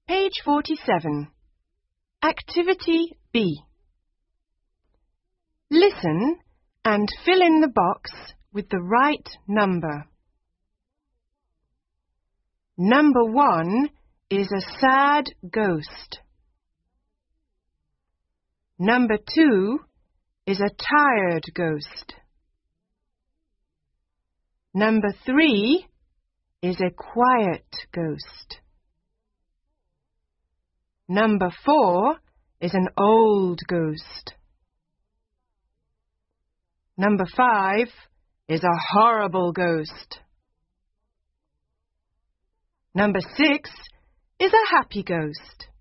Page 47. Activity B. Listen and fill in the box with the right number. Number 1 is a sad ghost. Number 2 is a tired ghost. Number 3 is a quiet ghost. Number 4 is an old ghost. Number 5 is a horrible ghost. Number 6 is a happy ghost.